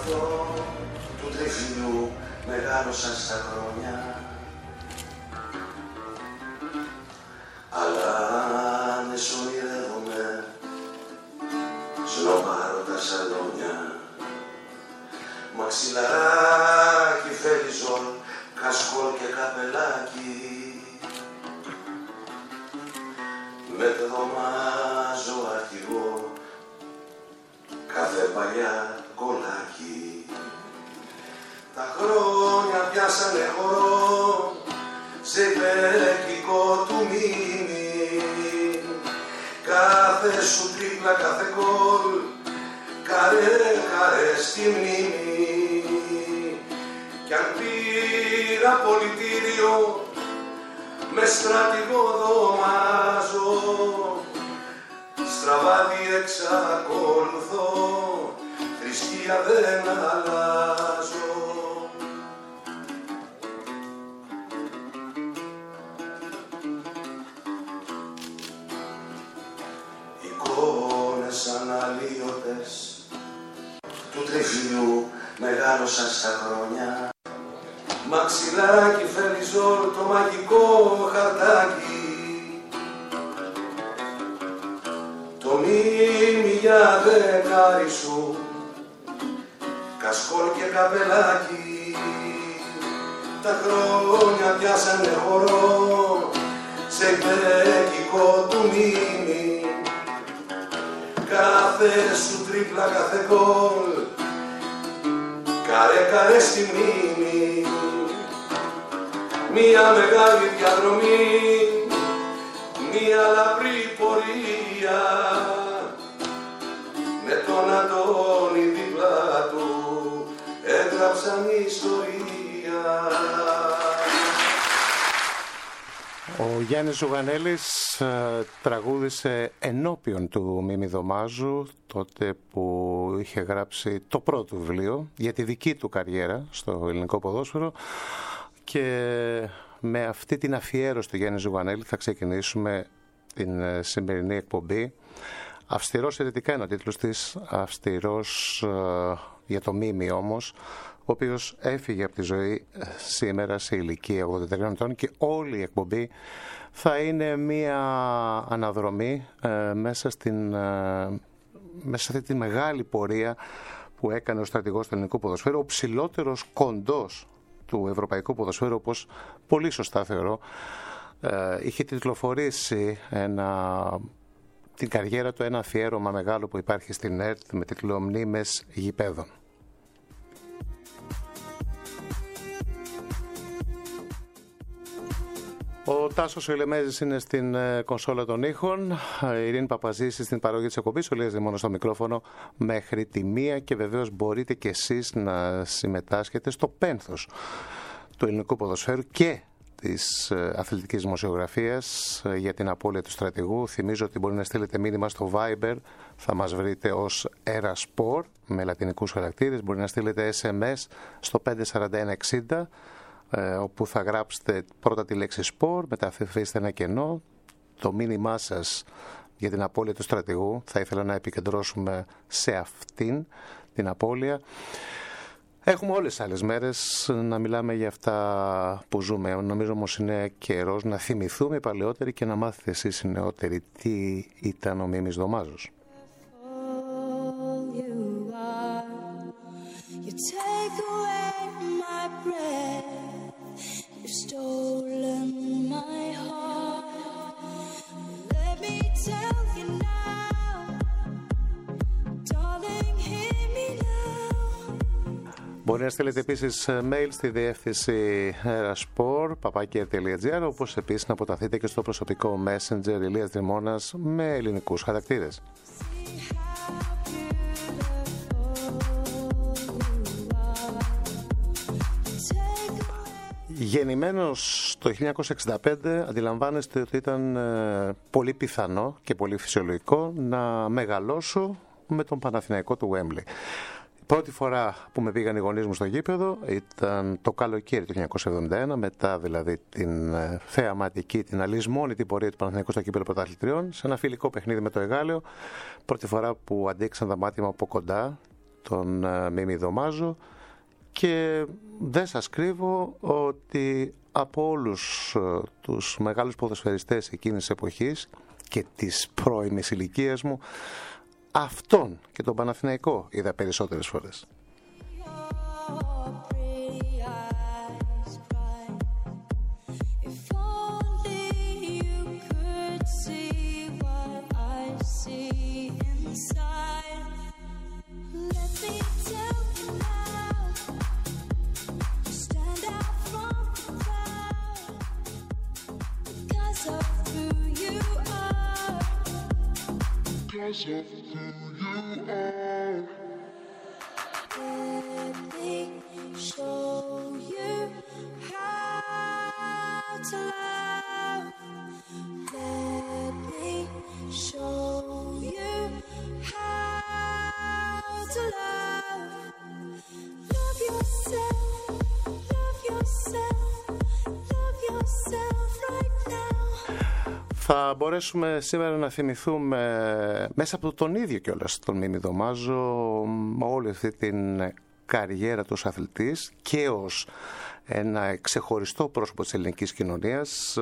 όρθο του τριφυλιού μεγάλωσαν στα χρόνια. Αλλά αν ονειρεύομαι σνοπάρω τα σαλόνια, μαξιλαράκι, φελιζόν, κασκόλ και καπελάκι, με δωμάζω αρχηγό κάθε παλιά κολάκι. Τα χρόνια πιάσανε χορό σε γλέκικο του μήνυ, κάθε σου τρίπλα, κάθε γκολ, καρέ, καρέ στη μνήμη. Κι αν πήρα πολιτήριο με στρατηγό δωμάζω, στραβάδι εξακολουθώ, θρησκεία δεν αλλάζω. Εικόνες αναλύωτες του τριφυλιού μεγάλωσαν στα χρόνια. Μαξιλάκι, φελιζόλ, το μαγικό χαρτάκι, το μνήμη για δεκάρι σου, κασκόλ και καπελάκι. Τα χρόνια πιάσανε χορό σε γλέκικο του μνήμη, κάθε σου τρίπλα, κάθε γκολ, καρέ καρέ στη μνήμη. Μια μεγάλη διαδρομή, μια λαπρή πορεία, με τον Αντώνη δίπλα του έγραψαν ιστορία. Ο Γιάννης Ζουγανέλης τραγούδισε ενώπιον του Μίμη Δωμάζου, τότε που είχε γράψει το πρώτο βιβλίο για τη δική του καριέρα στο ελληνικό ποδόσφαιρο, και με αυτή την αφιέρωση του Γιάννη Ζουγανέλη θα ξεκινήσουμε την σημερινή εκπομπή. Αυστηρός αιρετικά είναι ο τίτλος της, αυστηρός για το Μίμη όμως, ο οποίος έφυγε από τη ζωή σήμερα σε ηλικία 83 ετών, και όλη η εκπομπή θα είναι μία αναδρομή μέσα σε αυτή τη μεγάλη πορεία που έκανε ο στρατηγός του ελληνικού ποδοσφαίρου, ο ψηλότερος κοντός του ευρωπαϊκού ποδοσφαίρου, όπως πολύ σωστά θεωρώ. Είχε τιτλοφορήσει την καριέρα του ένα αφιέρωμα μεγάλο που υπάρχει στην ΕΡΤ με τίτλο «Μνήμες γηπέδων». Ο Τάσος Ηλεμέζης είναι στην κονσόλα των ήχων, η Ειρήνη Παπαζήση στην παραγωγή της εκπομπής, ο Λίας Δημόνος στο μικρόφωνο μέχρι τη 1, και βεβαίως μπορείτε και εσείς να συμμετάσχετε στο πένθος του ελληνικού ποδοσφαίρου και της αθλητικής δημοσιογραφίας για την απώλεια του στρατηγού. Θυμίζω ότι μπορεί να στείλετε μήνυμα στο Viber, θα μας βρείτε ως Erasport με λατινικούς χαρακτήρες, μπορεί να στείλετε SMS στο 54160, όπου θα γράψετε πρώτα τη λέξη σπορ, μετά θα αφήσετε ένα κενό, το μήνυμά σας για την απώλεια του στρατηγού. Θα ήθελα να επικεντρώσουμε σε αυτήν την απώλεια. Έχουμε όλες τις άλλες μέρες να μιλάμε για αυτά που ζούμε. Νομίζω όμως είναι καιρός να θυμηθούμε οι παλαιότεροι και να μάθετε εσείς οι νεότεροι τι ήταν ο Μίμης Δωμάζος. You've stolen my heart. Let me tell you now, darling, hear me now. Μπορεί να στείλετε επίσης mail στη διεύθυνση erasport@rtl.gr, όπως επίσης να αποταθείτε και στο προσωπικό Messenger Ηλίας Δημώνας με ελληνικούς χαρακτήρες. Γεννημένος το 1965, αντιλαμβάνεστε ότι ήταν πολύ πιθανό και πολύ φυσιολογικό να μεγαλώσω με τον Παναθηναϊκό του Wembley. Η πρώτη φορά που με πήγαν οι γονείς μου στο γήπεδο ήταν το καλοκαίρι του 1971, μετά δηλαδή την θεαματική, την αλυσμόνητη πορεία του Παναθηναϊκού στο κύπελλο πρωταθλητριών, σε ένα φιλικό παιχνίδι με το Εγάλεο. Πρώτη φορά που αντίξαν τα μάτια μου από κοντά τον Μίμη Δωμάζο και δεν σας κρύβω ότι από όλους τους μεγάλους ποδοσφαιριστές εκείνης της εποχής και της πρώιμης ηλικίας μου, αυτόν και τον Παναθηναϊκό είδα περισσότερες φορές. Θα μπορέσουμε σήμερα να θυμηθούμε μέσα από τον ίδιο κιόλας τον Μίμη Δωμάζο όλη αυτή την καριέρα του ως αθλητής και ως ένα ξεχωριστό πρόσωπο της ελληνικής κοινωνίας,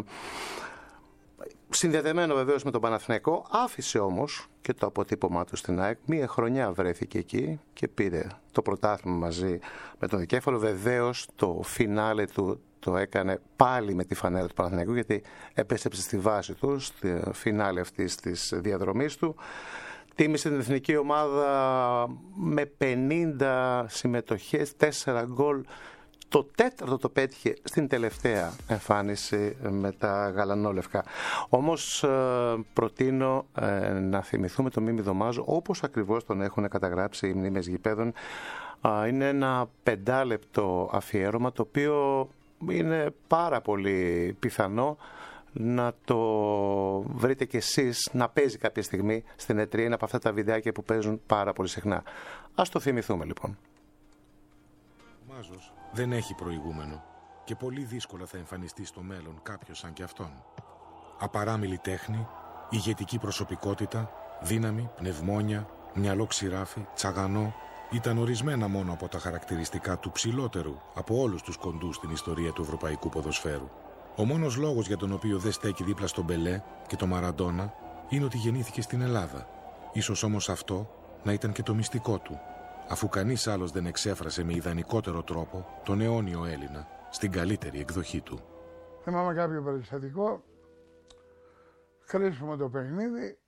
συνδεδεμένο βεβαίως με τον Παναθηναϊκό. Άφησε όμως και το αποτύπωμά του στην ΑΕΚ. Μία χρονιά βρέθηκε εκεί και πήρε το πρωτάθλημα μαζί με τον Δικέφαλο. Βεβαίως το φινάλε του το έκανε πάλι με τη φανέλα του Παναθηναϊκού, γιατί επέστρεψε στη βάση του, στη φινάλε αυτής της διαδρομής του. Τίμησε την εθνική ομάδα με 50 συμμετοχές, 4 γκολ. Το τέταρτο το πέτυχε στην τελευταία εμφάνιση με τα γαλανόλευκα. Όμως προτείνω να θυμηθούμε τον Μίμη Δωμάζο όπως ακριβώς τον έχουν καταγράψει οι μνήμες γηπέδων. Είναι ένα 5λεπτο αφιέρωμα, το οποίο είναι πάρα πολύ πιθανό να το βρείτε κι εσείς να παίζει κάποια στιγμή στην E3. Είναι από αυτά τα βιντεάκια που παίζουν πάρα πολύ συχνά. Ας το θυμηθούμε λοιπόν. Ο Μάζος δεν έχει προηγούμενο και πολύ δύσκολα θα εμφανιστεί στο μέλλον κάποιος σαν κι αυτόν. Απαράμιλη τέχνη, ηγετική προσωπικότητα, δύναμη, πνευμόνια, μυαλό ξηράφι, τσαγανό, ήταν ορισμένα μόνο από τα χαρακτηριστικά του ψηλότερου από όλους τους κοντούς στην ιστορία του ευρωπαϊκού ποδοσφαίρου. Ο μόνος λόγος για τον οποίο δεν στέκει δίπλα στον Πελέ και τον Μαραντόνα είναι ότι γεννήθηκε στην Ελλάδα. Ίσως όμως αυτό να ήταν και το μυστικό του, αφού κανείς άλλος δεν εξέφρασε με ιδανικότερο τρόπο τον αιώνιο Έλληνα στην καλύτερη εκδοχή του. Θυμάμαι κάποιο περιστατικό, κρίσιμο το παιχνίδι,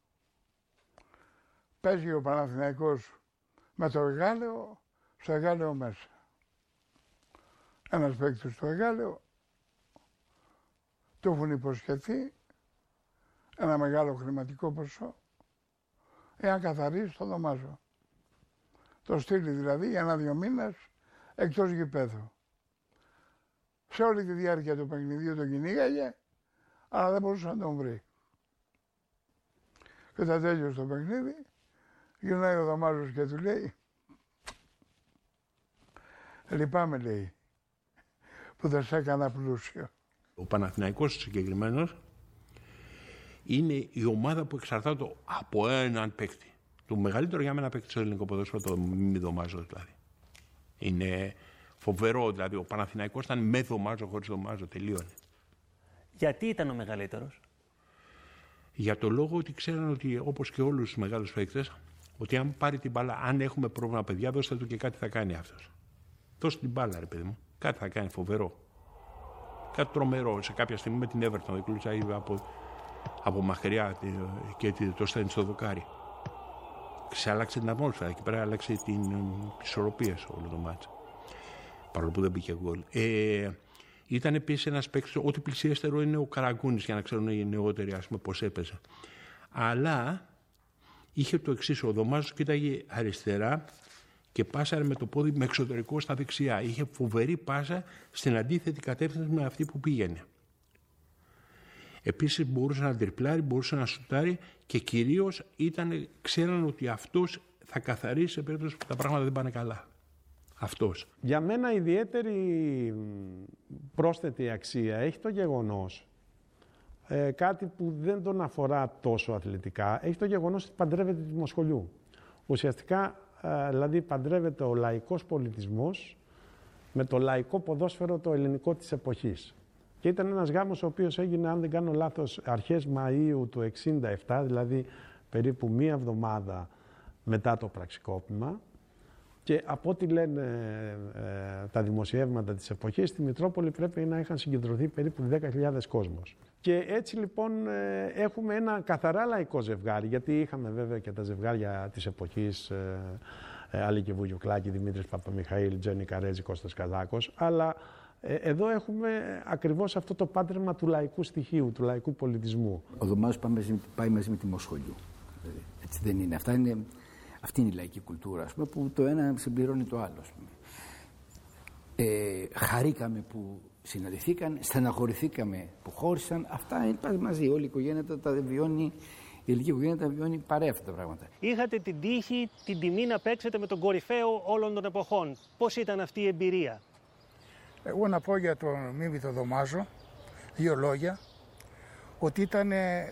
παίζει ο Παναθηναϊκός με το Εγάλεο, στο Εγάλεο μέσα. Ένας παίκτης στο Εγάλεο, του έχουν υποσχεθεί ένα μεγάλο χρηματικό ποσό εάν καθαρίσει το Δωμάζο. Το στείλει δηλαδή για 1-2 μήνες εκτός γηπέδου. Σε όλη τη διάρκεια του παιχνιδιού τον κυνήγαγε, αλλά δεν μπορούσε να τον βρει. Και όταν τέλειωσε το παιχνίδι, γυρνάει ο Δωμάζος και του λέει, λυπάμαι, λέει, που δεν σε έκανα πλούσιο. Ο Παναθηναϊκός συγκεκριμένος είναι η ομάδα που εξαρτάται από έναν παίκτη. Το μεγαλύτερο για μένα παίκτη στο ελληνικό ποδόσφαιρο, το Μίμη Δωμάζο δηλαδή. Είναι φοβερό, δηλαδή ο Παναθηναϊκός ήταν με Δωμάζο, χωρίς Δωμάζο, τελείωνε. Γιατί ήταν ο μεγαλύτερος? Για το λόγο ότι ξέραν ότι, όπως και όλους τους μεγάλους παίκτες, ότι αν πάρει την μπάλα, αν έχουμε πρόβλημα παιδιά, δώστε του και κάτι θα κάνει αυτός. Δώστε την μπάλα, ρε παιδί μου. Κάτι θα κάνει φοβερό. Κάτι τρομερό. Σε κάποια στιγμή με την Everton, η κλούτσα από μακριά και το στέλνει στο δοκάρι. Άλλαξε την ατμόσφαιρα. Εκεί πέρα άλλαξε την ισορροπία σε όλο το μάτσο. Παρόλο που δεν πήγε γκολ. Ήταν επίσης ένας παίκτης, ό,τι πλησιέστερο είναι ο Καραγκούνης, για να ξέρουν οι νεότεροι, ας πούμε, πώς έπαιζε. Αλλά είχε το εξής: ο Δωμάζος κοίταγε αριστερά και πάσαρε με το πόδι με εξωτερικό στα δεξιά. Είχε φοβερή πάσα στην αντίθετη κατεύθυνση με αυτή που πήγαινε. Επίσης μπορούσε να τριπλάρει, μπορούσε να σουτάρει και κυρίως ξέραν ότι αυτός θα καθαρίσει σε περίπτωση που τα πράγματα δεν πάνε καλά. Αυτός. Για μένα ιδιαίτερη πρόσθετη αξία έχει το γεγονός, κάτι που δεν τον αφορά τόσο αθλητικά, έχει το γεγονός ότι παντρεύεται τη Μοσχολιού. Ουσιαστικά δηλαδή παντρεύεται ο λαϊκός πολιτισμός με το λαϊκό ποδόσφαιρο το ελληνικό της εποχής. Και ήταν ένας γάμος ο οποίος έγινε, αν δεν κάνω λάθος, αρχές Μαΐου του 1967, δηλαδή περίπου μία εβδομάδα μετά το πραξικόπημα. Και από ό,τι λένε τα δημοσιεύματα της εποχής, στη Μητρόπολη πρέπει να είχαν συγκεντρωθεί περίπου 10.000 κόσμος. Και έτσι λοιπόν έχουμε ένα καθαρά λαϊκό ζευγάρι, γιατί είχαμε βέβαια και τα ζευγάρια της εποχής, Αλίκη Βουγιουκλάκη, Δημήτρης Παπαμιχαήλ, Τζένι Καρέζη, Κώστας Καζάκος, αλλά εδώ έχουμε ακριβώς αυτό το πάντρεμα του λαϊκού στοιχείου, του λαϊκού πολιτισμού. Ο Δωμάζος πάει μαζί με τη Μοσχολιού. Έτσι δεν είναι. Αυτή είναι η λαϊκή κουλτούρα, ας πούμε, που το ένα συμπληρώνει το άλλο. Ας πούμε. Χαρήκαμε που συναντηθήκαν, στεναχωρηθήκαμε που χώρισαν. Αυτά είναι μαζί. Όλη η οικογένεια τα βιώνει, η ελληνική οικογένεια τα βιώνει παρέα αυτά τα πράγματα. Είχατε την τύχη, την τιμή να παίξετε με τον κορυφαίο όλων των εποχών. Πώς ήταν αυτή η εμπειρία? Εγώ να πω για τον Μίμη τον Δωμάζο, δύο λόγια, ότι ήταν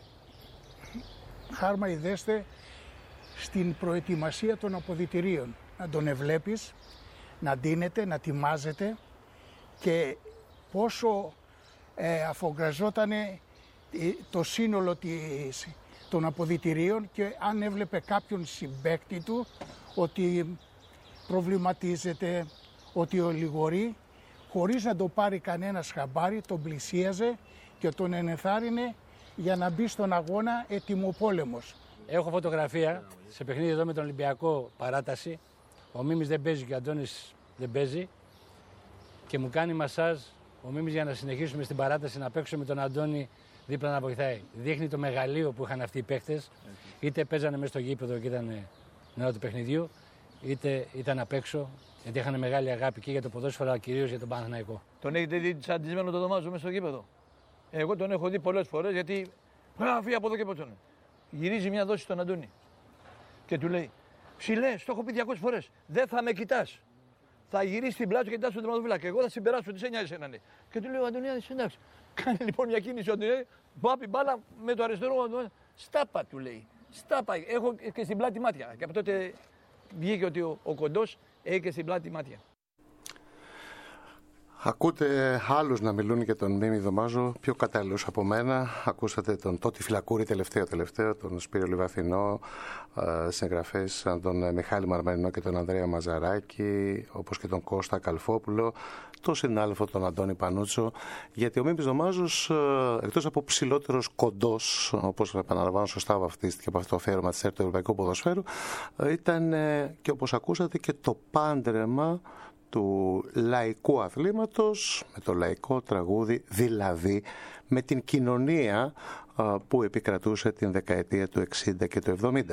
χάρμα ιδέστε στην προετοιμασία των αποδυτηρίων. Να τον ευλέπεις, να ντύνεται, να τιμάζεται και πόσο αφογκραζόταν το σύνολο των αποδυτηρίων και αν έβλεπε κάποιον συμπαίκτη του ότι προβληματίζεται, ότι ολιγορεί, χωρίς να το πάρει κανένας χαμπάρι, τον πλησίαζε και τον ενεθάρρυνε για να μπει στον αγώνα ετοιμοπόλεμος. Έχω φωτογραφία σε παιχνίδι εδώ με τον Ολυμπιακό παράταση. Ο Μίμης δεν παίζει και ο Αντώνης δεν παίζει και μου κάνει μασάζ ο Μίμης για να συνεχίσουμε στην παράταση να παίξουμε με τον Αντώνη δίπλα να βοηθάει. Δείχνει το μεγαλείο που είχαν αυτοί οι παίχτες, είτε παίζανε μέσα στο γήπεδο και ήταν νερό του παιχνιδιού, είτε ήταν απ' έξω, γιατί είχαν μεγάλη αγάπη και για το ποδόσφαιρο, αλλά κυρίως για τον Παναθηναϊκό. Τον έχετε δει τσαντισμένο το Δωμάζο μέσα στο γήπεδο? Εγώ τον έχω δει πολλές φορές, γιατί φύγει από εδώ και από γυρίζει μια δόση στον Αντώνη και του λέει: Ψηλέ, το έχω πει 200 φορές, δεν θα με κοιτάς. Θα γυρίσει την πλάτη και κοιτάς τον τερματοφύλακα. Εγώ θα συμπεράσω, τι σε νοιάζει εσένα. Και του λέω: Αντωνιάδη, εντάξει. Κάνει λοιπόν μια κίνηση ο Αντωνιάδη, βάπει μπάλα με το αριστερό. Στάπα, του λέει. Στάπα, έχω και στην πλάτη μάτια. Και από τότε βγήκε ότι ο κοντός έχει και στην πλάτη μάτια. Ακούτε άλλους να μιλούν για τον Μίμη Δωμάζο, πιο κατάλληλους από μένα. Ακούσατε τον Τότι Φυλακούρη τελευταίο, τον Σπύριο Λιβαθινό, συγγραφές σαν τον Μιχάλη Μαρμαρινό και τον Ανδρέα Μαζαράκη, όπως και τον Κώστα Καλφόπουλο, τον συνάδελφο τον Αντώνη Πανούτσο, γιατί ο Μίμης Δωμάζος, εκτός από ψηλότερος κοντός, όπως επαναλαμβάνω σωστά βαφτίστηκε από αυτό το αφιέρωμα της ΕΡΤ του Ευρωπαϊκού Ποδοσφαίρου, ήταν και όπως ακούσατε και το πάντρεμα του λαϊκού αθλήματος με το λαϊκό τραγούδι, δηλαδή με την κοινωνία που επικρατούσε την δεκαετία του 60 και του 70.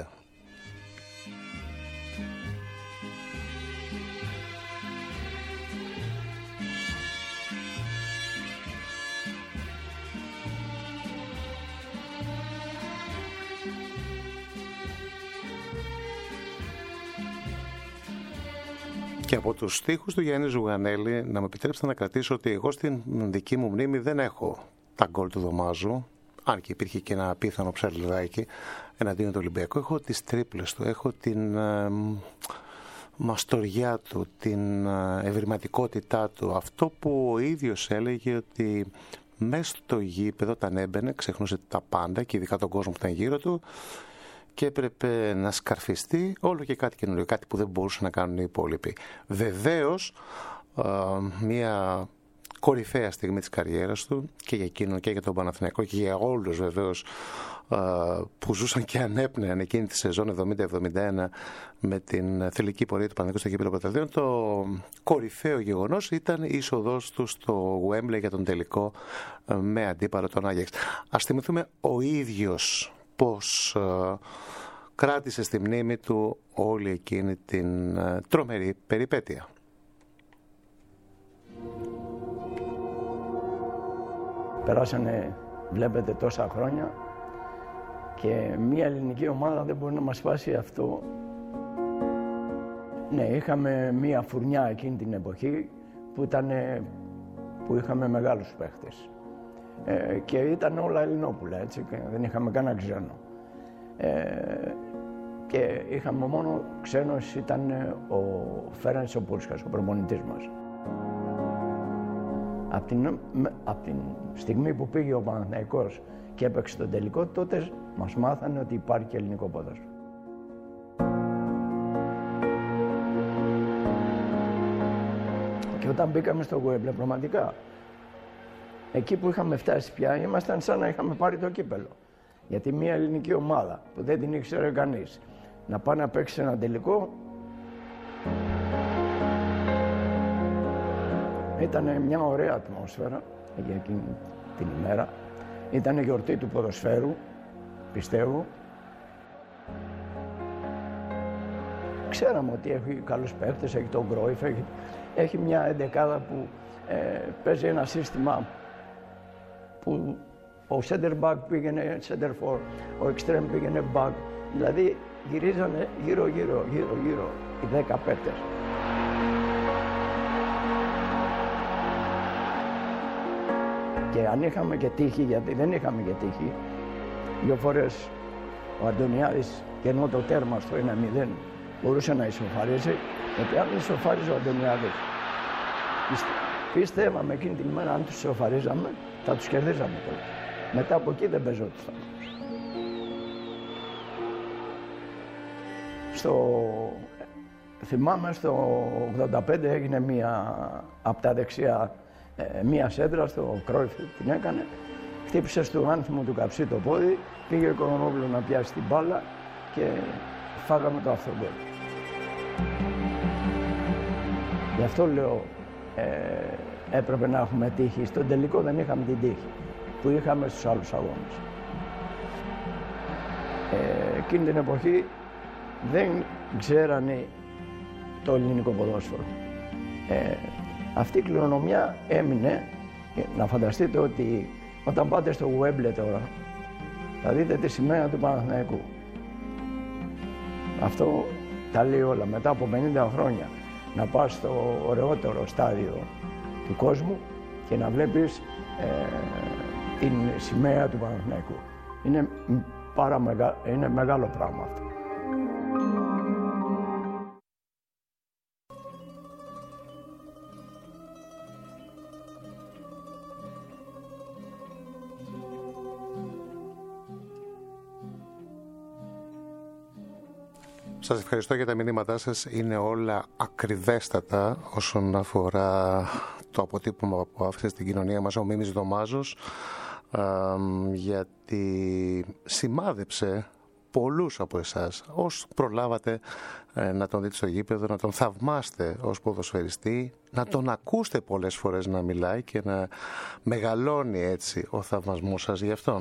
Και από τους στίχους του Γιάννη Ζουγανέλη, να μου επιτρέψετε να κρατήσω ότι εγώ στην δική μου μνήμη δεν έχω τα γκολ του Δωμάζου, αν και υπήρχε και ένα απίθανο ψαλιδάκι εναντίον του Ολυμπιακού. Έχω τις τρίπλες του, έχω την μαστοριά του, την ευρηματικότητά του. Αυτό που ο ίδιος έλεγε ότι μέσα στο γήπεδο όταν έμπαινε ξεχνούσε τα πάντα και ειδικά τον κόσμο που ήταν γύρω του, και έπρεπε να σκαρφιστεί όλο και κάτι καινούριο, κάτι που δεν μπορούσαν να κάνουν οι υπόλοιποι. Βεβαίως, μια κορυφαία στιγμή της καριέρας του και για εκείνον και για τον Παναθηναϊκό και για όλους βεβαίως που ζούσαν και ανέπνεαν εκείνη τη σεζόν 70-71 με την θελική πορεία του Παναθηναϊκού στο κύπελλο πρωταθλητών. Το κορυφαίο γεγονός ήταν η είσοδός του στο Γουέμπλεϊ για τον τελικό με αντίπαλο τον Άγιαξ. Ας θυμηθούμε ο ίδιος πώς κράτησε στη μνήμη του όλη εκείνη την τρομερή περιπέτεια. Περάσανε, βλέπετε, τόσα χρόνια και μια ελληνική ομάδα δεν μπορεί να μας σπάσει αυτό. Ναι, είχαμε μια φουρνιά εκείνη την εποχή που είχαμε μεγάλους παίχτες. Και ήταν όλα Ελληνόπουλα, έτσι, και δεν είχαμε κανένα ξένο. και είχαμε μόνο ξένος, ήταν ο Φέρανς ο Πούρσκας, ο προπονητής μας. Από την στιγμή που πήγε ο Παναθηναϊκός και έπαιξε τον τελικό, τότε μας μάθανε ότι υπάρχει και ελληνικό ποδόσφαιρο. Και όταν μπήκαμε στο Γουέμπλε, πραγματικά, εκεί που είχαμε φτάσει πια, ήμασταν σαν να είχαμε πάρει το κύπελο. Γιατί μια ελληνική ομάδα που δεν την ήξερε κανείς, να πάει να παίξει ένα τελικό, ήταν μια ωραία ατμόσφαιρα για εκείνη την ημέρα. Ήταν γιορτή του ποδοσφαίρου, πιστεύω. Ξέραμε ότι έχει καλούς παίκτες, έχει τον Γκρόιφ, έχει μια εντεκάδα που παίζει ένα σύστημα που ο center back πήγαινε center for, ο extreme πήγαινε back. Δηλαδή γυρίζανε γύρω οι 10 παίκτες. Και αν είχαμε και τύχη, γιατί δεν είχαμε και τύχη, 2 φορές ο Αντωνιάδης και ενώ το τέρμα στο 1-0 μπορούσε να ισοφαρίσει, γιατί αν ισοφάριζε ο Αντωνιάδης, πιστεύαμε εκείνη την ημέρα αν τους ισοφαρίζαμε, θα τους κερδίζαμε τώρα. Μετά από εκεί δεν παίζονταν. Θυμάμαι στο 85 έγινε από τα δεξιά μία σέντρα στο Κρόιφ την έκανε, χτύπησε στο άνθιμο του Καψί το πόδι, πήγε ο Οικονομόπουλο να πιάσει την μπάλα και φάγαμε το αυτογκόλ. Γι' αυτό λέω έπρεπε να έχουμε τύχη. Στον τελικό δεν είχαμε την τύχη που είχαμε στους άλλους αγώνες. Εκείνη την εποχή δεν ξέρανε το ελληνικό ποδόσφαιρο. Αυτή η κληρονομιά έμεινε. Να φανταστείτε ότι όταν πάτε στο Γουέμπλε τώρα θα δείτε τη σημαία του Παναθηναϊκού. Αυτό τα λέει όλα. Μετά από 50 χρόνια να πας στο ωραιότερο στάδιο του κόσμου και να βλέπεις την σημαία του Παναθηναϊκού. Είναι μεγάλο πράγμα αυτό. Σας ευχαριστώ για τα μηνύματά σας. Είναι όλα ακριβέστατα όσον αφορά το αποτύπωμα που άφησε στην κοινωνία μας ο Μίμης Δωμάζος, γιατί σημάδεψε πολλούς από εσάς. Όσοι προλάβατε να τον δείτε στο γήπεδο, να τον θαυμάστε ως ποδοσφαιριστή, να τον ακούσετε πολλές φορές να μιλάει και να μεγαλώνει έτσι ο θαυμασμός σας για αυτόν.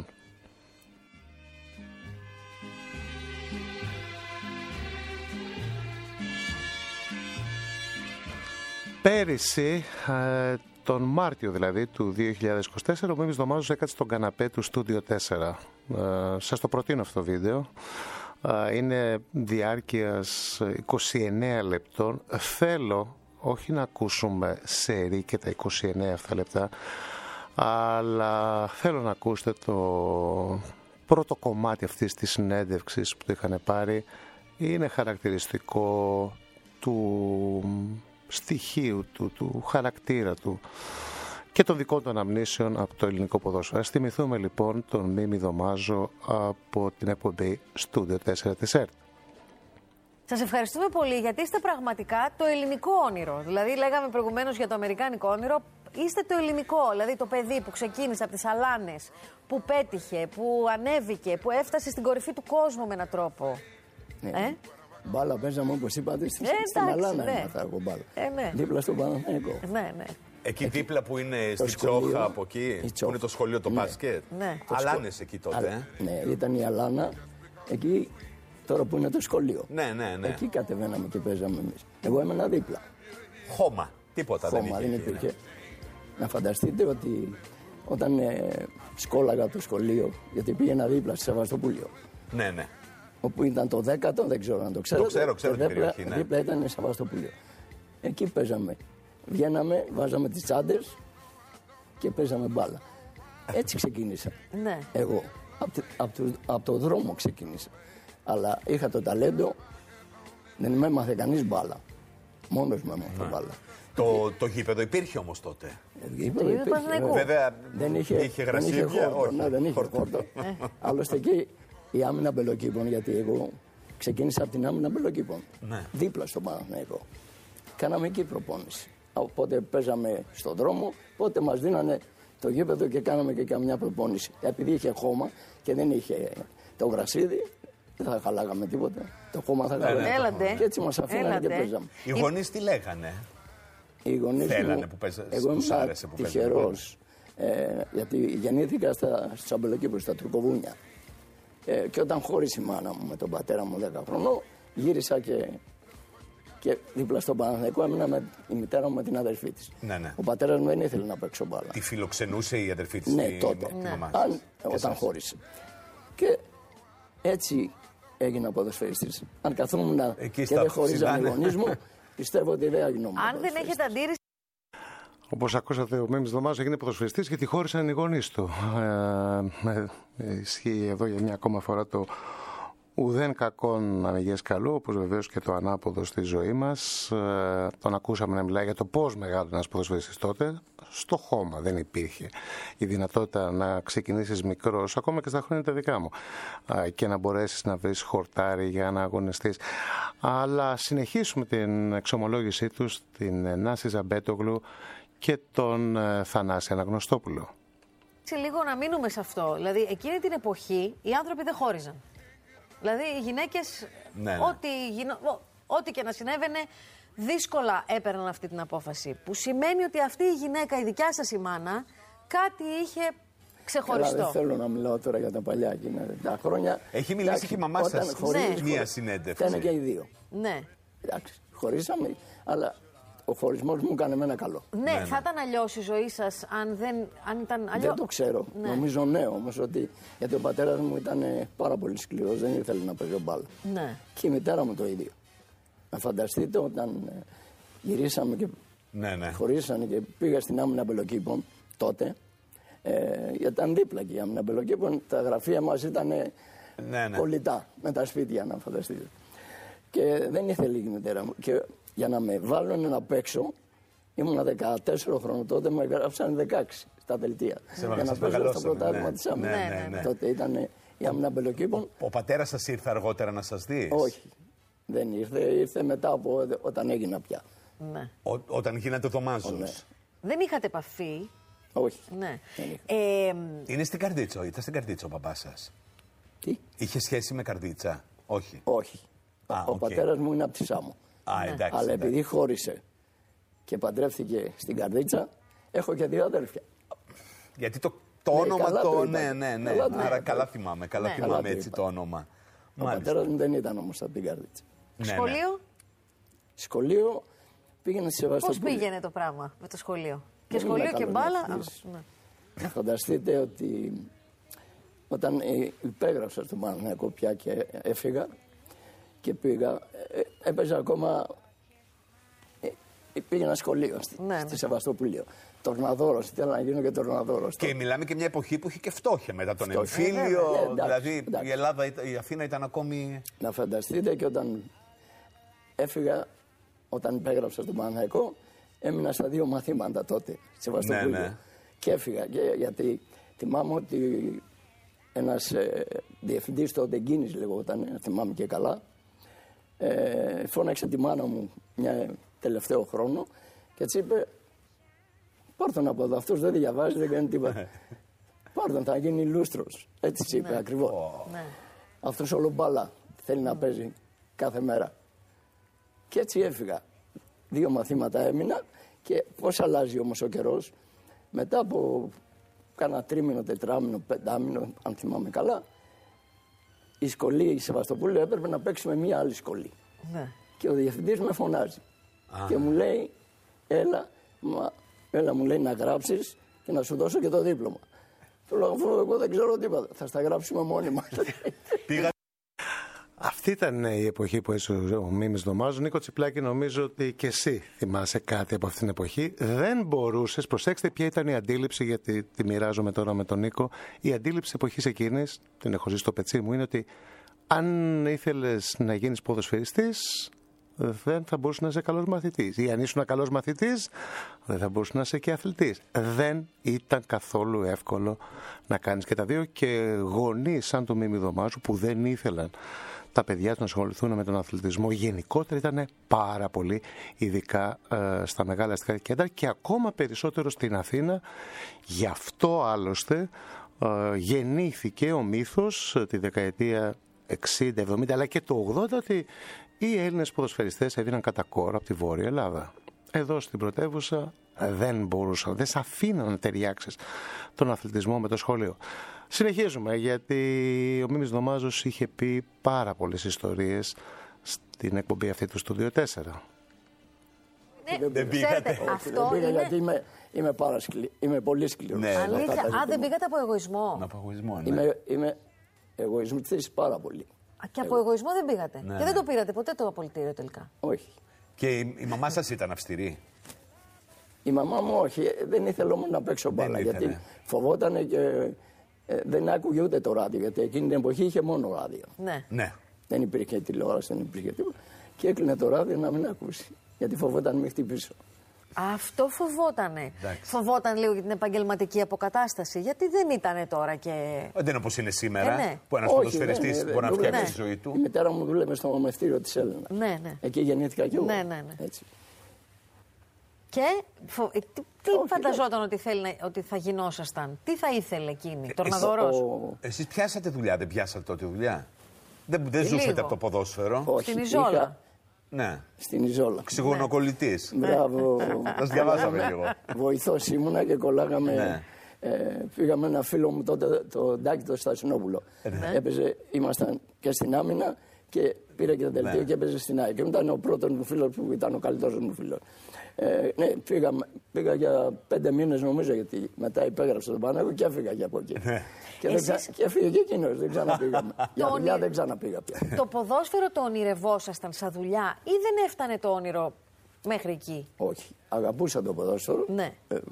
Πέρυσι, τον Μάρτιο δηλαδή του 2024, ο Μίμης Δωμάζος έκατσε στον καναπέ του Studio 4. Σας το προτείνω αυτό το βίντεο. Είναι διάρκειας 29 λεπτών. Θέλω όχι να ακούσουμε σερί και τα 29 αυτά λεπτά, αλλά θέλω να ακούσετε το πρώτο κομμάτι αυτής της συνέντευξης που το είχαν πάρει. Είναι χαρακτηριστικό του στοιχείου του χαρακτήρα του και των δικών των αναμνήσεων από το ελληνικό ποδόσφαιρο. Ας θυμηθούμε λοιπόν τον Μίμη Δωμάζο από την εκπομπή Studio 4 της ΕΡΤ. Σας ευχαριστούμε πολύ, γιατί είστε πραγματικά το ελληνικό όνειρο. Δηλαδή λέγαμε προηγουμένως για το αμερικάνικο όνειρο, είστε το ελληνικό, δηλαδή το παιδί που ξεκίνησε από τις αλάνες, που πέτυχε, που ανέβηκε, που έφτασε στην κορυφή του κόσμου με έναν τρόπο. Μπάλα παίζαμε όπως είπατε στην Αλάνα, έμαθα εγώ μπάλα. Ναι. Δίπλα στον Παναθηναϊκό. Ναι. Εκεί δίπλα που είναι στη Τσόχα από εκεί, που είναι το σχολείο το μπάσκετ. Ναι. Αλάνες εκεί τότε. Ναι, ήταν η Αλάνα, εκεί τώρα που είναι το σχολείο. Ναι. Εκεί κατεβαίναμε και παίζαμε εμείς. Εγώ έμενα δίπλα. Χώμα, τίποτα δεν υπήρχε. Να φανταστείτε ότι όταν σκόλαγα το σχολείο, γιατί πήγαινα δίπλα στη Σεβαστοπούλιο. Ναι. Όπου ήταν το 10ο, δεν ξέρω αν το ξέρετε. Το ξέρω την περιοχή, ναι. Δίπλα ήταν η Σεβαστοπούλιο. Εκεί παίζαμε. Βγαίναμε, βάζαμε τις τσάντες και παίζαμε μπάλα. Έτσι ξεκίνησα. Ναι. Εγώ. Από το δρόμο ξεκίνησα. Αλλά είχα το ταλέντο, δεν με έμαθε κανείς μπάλα. Μόνος με έμαθε μπάλα. Το γήπεδο υπήρχε όμως τότε. Γήπεδο υπήρχε. Βέβαια δεν είχε γρασίδια, χόρτο. Ναι, δεν είχε χόρτο. Άλλωστε εκεί η άμυνα μπελοκήπων, γιατί εγώ ξεκίνησα από την άμυνα μπελοκήπων. Ναι. Δίπλα στο Παναθηναϊκό. Κάναμε εκεί προπόνηση. Οπότε παίζαμε στον δρόμο, οπότε μας δίνανε το γήπεδο και κάναμε και καμιά προπόνηση. Επειδή είχε χώμα και δεν είχε το γρασίδι, δεν θα χαλάγαμε τίποτα. Το χώμα θα χαλάγαμε. Και έτσι μας αφήνανε και παίζαμε. Οι γονείς τι λέγανε? Οι γονείς θέλανε που παίζανε, τους άρεσε που παίζανε? Τυχερός, γιατί γεννήθηκα στους αμπελοκήπους, στα Τουρκοβούνια. Και όταν χώρισε η μάνα μου με τον πατέρα μου 10 χρονών, γύρισα και δίπλα στον Παναθηναϊκό έμεινα με η μητέρα μου με την αδερφή της. Ναι. Ο πατέρας μου δεν ήθελε να παίξω μπάλα. Τη φιλοξενούσε η αδερφή της? Ναι, τότε. Όταν χώρισε. Και έτσι έγινα ποδοσφαιριστής. Αν καθόμουν και δεν χωρίζανε οι γονείς μου, πιστεύω ότι δεν έγινα. Αν δεν έχετε αντίρρηση. Όπως ακούσατε, ο Μίμης Δωμάζος έγινε ποδοσφαιριστής γιατί χώρισαν οι γονείς του. Ισχύει εδώ για μια ακόμα φορά το ουδέν κακόν αμυγές καλού, όπως βεβαίως και το ανάποδο στη ζωή μας. Τον ακούσαμε να μιλάει για το πώς μεγάλωνε ένας ποδοσφαιριστής τότε. Στο χώμα δεν υπήρχε η δυνατότητα να ξεκινήσεις μικρός, ακόμα και στα χρόνια τα δικά μου, και να μπορέσεις να βρεις χορτάρι για να αγωνιστείς. Αλλά συνεχίσουμε την εξομολόγησή τους, την Νάση Ζαμπέτογλου και τον Θανάση Αναγνωστόπουλο. Λίγο να μείνουμε σε αυτό. Δηλαδή, εκείνη την εποχή οι άνθρωποι δεν χώριζαν. Δηλαδή, οι γυναίκες, ό,τι και να συνέβαινε, δύσκολα έπαιρναν αυτή την απόφαση. Που σημαίνει ότι αυτή η γυναίκα, η δικιά σας η μάνα, κάτι είχε ξεχωριστό. Δεν θέλω να μιλάω τώρα για τα παλιά εκείνα τα χρόνια. Έχει μιλήσει και η μαμά σας μία συνέντευξη. Ήταν και οι δύο. Ναι. Εντάξει, χωρίσαμε, αλλά ο χωρισμός μου έκανε εμένα καλό. Ναι, θα ήταν αλλιώς η ζωή σας αν ήταν αλλιώς? Δεν το ξέρω. Ναι. Νομίζω όμως ότι. Γιατί ο πατέρας μου ήταν πάρα πολύ σκληρός, δεν ήθελε να παίζει μπάλα. Ναι. Και η μητέρα μου το ίδιο. Να φανταστείτε όταν γυρίσαμε και χωρίσανε και πήγα στην άμυνα Μπελοκήπων τότε. Ήταν δίπλα και η άμυνα Μπελοκήπων, τα γραφεία μας ήταν κολλητά με τα σπίτια, να φανταστείτε. Και δεν ήθελε η μητέρα μου. Και για να με βάλουν να παίξω, ήμουνα 14 χρόνων τότε, μου έγραψαν 16 στα δελτία. Για να παίξω στο πρωτάθλημα της άμυνας. Τότε ήταν η άμυνα Μπελοκήπων. Ο πατέρας σας ήρθε αργότερα να σας δει? Όχι. Δεν ήρθε μετά από όταν έγινα πια. Ναι. Όταν γίνατε Δωμάζος. Ναι. Δεν είχατε επαφή? Όχι. Ναι. Είναι στην Καρδίτσο, ήταν στην Καρδίτσο ο παπάς σας? Τι? Είχε σχέση με Καρδίτσα? Όχι. Όχι. Ο πατέρας μου είναι από τη Σάμο. Εντάξει, αλλά επειδή χώρισε και παντρεύτηκε στην Καρδίτσα, έχω και δύο αδέρφια. Γιατί το όνομα το. Ναι. Άρα καλά θυμάμαι. Καλά θυμάμαι έτσι το όνομα. Ο πατέρας μου δεν ήταν όμως από την Καρδίτσα. Σχολείο? Σχολείο πήγαινε στη Σεβαστοπούλη. Πώς πήγαινε το πράγμα με το σχολείο? Και σχολείο και μπάλα. Να φανταστείτε ότι όταν υπέγραψα στο Παναθηναϊκό πια και έφυγα και πήγα, έπαιζα ακόμα, πήγαινα σχολείο στη Σεβαστοπούλη. Τορναδόρος, θέλω να γίνω και τορναδόρος. Και μιλάμε και μια εποχή που είχε και φτώχεια μετά τον εμφύλιο. Δηλαδή η Ελλάδα, η Αθήνα ήταν ακόμη. Να φανταστείτε και όταν έφυγα, όταν υπέγραψα στον Παναθηναϊκό, έμεινα στα 2 μαθήματα τότε στη Σεβαστοπούλη. Ναι. Και έφυγα γιατί θυμάμαι ότι ένας διευθυντής τότε, Γκίνης λεγόταν, θυμάμαι και καλά, φώναξε τη μάνα μου μια τελευταίο χρόνο και έτσι είπε: πάρ' τον από εδώ, αυτός δεν διαβάζει, δεν κάνει τίποτα. Πάρ' τον, θα γίνει λούστρος. Έτσι είπε ακριβώς. Αυτός όλο μπάλα θέλει να παίζει κάθε μέρα. Και έτσι έφυγα. 2 μαθήματα έμεινα και πώς αλλάζει όμως ο καιρός. Μετά από κάνα 3μηνο, 4μηνο, 5μηνο, αν θυμάμαι καλά, η σχολή, η Σεβαστοπούλη, έπρεπε να παίξουμε μια άλλη σχολή. Ναι. Και ο διευθυντής με φωνάζει. Και μου λέει, έλα μου λέει να γράψεις και να σου δώσω και το δίπλωμα. Του λέω, αφού εγώ δεν ξέρω τίποτα, θα στα γράψουμε μόνοι μας. Αυτή ήταν η εποχή που έζησε ο Μίμης Δωμάζου. Νίκο Τσιπλάκη, νομίζω ότι και εσύ θυμάσαι κάτι από αυτήν την εποχή. Δεν μπορούσες, προσέξτε ποια ήταν η αντίληψη, γιατί τη μοιράζομαι τώρα με τον Νίκο. Η αντίληψη της εποχής εκείνης, την έχω ζήσει στο πετσί μου, είναι ότι αν ήθελες να γίνεις ποδοσφαιριστής, δεν θα μπορούσε να είσαι καλός μαθητής. Ή αν ήσουν καλός μαθητής, δεν θα μπορούσε να είσαι και αθλητής. Δεν ήταν καθόλου εύκολο να κάνεις και τα δύο, και γονείς σαν το Μίμη Δωμάζου που δεν ήθελαν τα παιδιά τους να ασχοληθούν με τον αθλητισμό γενικότερα ήταν πάρα πολύ, ειδικά στα μεγάλα αστικά κέντρα και ακόμα περισσότερο στην Αθήνα. Γι' αυτό άλλωστε γεννήθηκε ο μύθος τη δεκαετία 60-70 αλλά και το 80 ότι οι Έλληνες ποδοσφαιριστές έβγαιναν κατά κόρο από τη Βόρεια Ελλάδα. Εδώ στην πρωτεύουσα δεν μπορούσαν, δεν σε αφήναν να ταιριάξεις τον αθλητισμό με το σχολείο. Συνεχίζουμε, γιατί ο Μίμης Δωμάζος είχε πει πάρα πολλές ιστορίες στην εκπομπή αυτή του Studio 4. Δεν πήγατε. Αυτό δεν πήγα είναι... γιατί είμαι πολύ σκληρός. Ναι, Αλήθεια, δεν πήγατε από εγωισμό. Από εγωισμό, ναι. Είμαι εγωισμιστής πάρα πολύ. Και από εγωισμό δεν πήγατε. Ναι, Και δεν το πήρατε ποτέ το απολυτήριο τελικά. Όχι. Και η μαμά σας ήταν αυστηρή? Η μαμά μου όχι, δεν ήθελε όμως να παίξω μπάλα, γιατί φοβότανε και δεν άκουγε ούτε το ράδιο, γιατί εκείνη την εποχή είχε μόνο ράδιο. Ναι. Δεν υπήρχε τηλεόραση, δεν υπήρχε τίποτα. Και έκλεινε το ράδιο να μην ακούσει, γιατί φοβόταν να με χτυπήσω. Αυτό φοβότανε. Φοβόταν λίγο για την επαγγελματική αποκατάσταση, γιατί δεν ήταν τώρα και... Δεν είναι όπως είναι σήμερα, ναι. που ένας ποδοσφαιριστής μπορεί να φτιάξει τη ζωή του. Η μητέρα μου δούλευε στο μομευτήριο της Έλληνα. Ναι. Εκεί γεννήθηκα κι εγώ. Ναι. Έτσι. Και τι φανταζόταν ότι θα γινόσασταν, τι θα ήθελε εκείνη, τορναδωρός? Εσείς πιάσατε δουλειά, δεν πιάσατε τότε δουλειά? Δεν ζούσατε από το ποδόσφαιρο? Όχι, στην Ιζόλα. Ναι. Στην Ιζόλα. Ξυγονοκολλητής. Μπράβο. Σας διαβάσαμε λίγο. Βοηθός ήμουνα και κολλάγαμε. Ναι. Πήγαμε ένα φίλο μου τότε, το Ντάκη το Στασινόπουλο. Έπαιζε, ήμασταν και στην άμυνα και πήρε και το δελτίο και έπαιζε στην ΑΕΚ. Και ήταν ο πρώτος μου φίλος που ήταν ο καλύτερος μου φίλος. Ναι, πήγα για 5 μήνες νομίζω, γιατί μετά υπέγραψα τον Παναγό και έφυγα και από εκεί. Και έφυγε και εκείνος, δεν ξαναπήγαμε. Για δουλειά δεν ξαναπήγα πια. Το ποδόσφαιρο το ονειρευόσασταν σαν δουλειά ή δεν έφτανε το όνειρο μέχρι εκεί? Όχι, αγαπούσα το ποδόσφαιρο, ναι.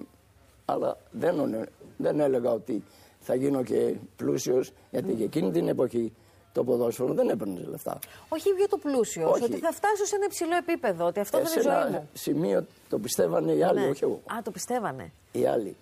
Αλλά δεν έλεγα ότι θα γίνω και πλούσιος, γιατί και εκείνη την εποχή το ποδόσφαιρο δεν έπαιρνε λεφτά. Όχι για το πλούσιο, ότι θα φτάσω σε ένα υψηλό επίπεδο, ότι αυτό δεν είναι ζωή μου. Σε ένα σημείο το πιστεύανε οι άλλοι, όχι εγώ. Το πιστεύανε. Οι άλλοι.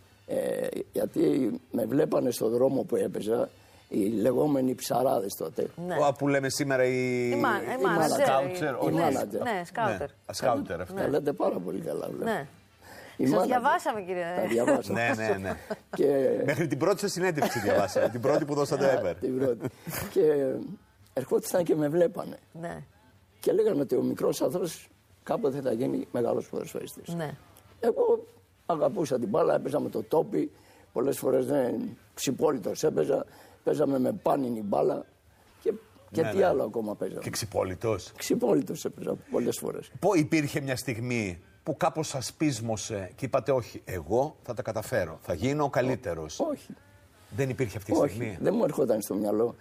Γιατί με βλέπανε στον δρόμο που έπαιζα, οι λεγόμενοι ψαράδες τότε. Ναι. Που λέμε σήμερα οι μάνατζερ. Ναι, σκάουτερ. Τα λέτε πάρα πολύ καλά. Ναι. Σας διαβάσαμε, κύριε. Τα διαβάσαμε. Ναι. Μέχρι την πρώτη σας συνέντευξη διαβάσαμε. Την πρώτη που δώσατε ever. Την πρώτη. Και ερχόντουσαν και με βλέπανε. Ναι. Και λέγανε ότι ο μικρός άνθρωπος κάποτε θα γίνει μεγάλος ποδοσφαιριστής. Ναι. Εγώ αγαπούσα την μπάλα, έπαιζα με το τόπι. Πολλές φορές ξυπόλυτος έπαιζα. Παίζαμε με πάνινη μπάλα. Και τι άλλο ακόμα παίζαμε. Και ξυπόλυτος. Ξυπόλυτος έπαιζα πολλές φορές. Υπήρχε μια στιγμή που κάπως σας πείσμωσε και είπατε όχι, εγώ θα τα καταφέρω, θα γίνω ο καλύτερος? Όχι. Δεν υπήρχε αυτή η στιγμή? Όχι, δεν μου ερχόταν στο μυαλό.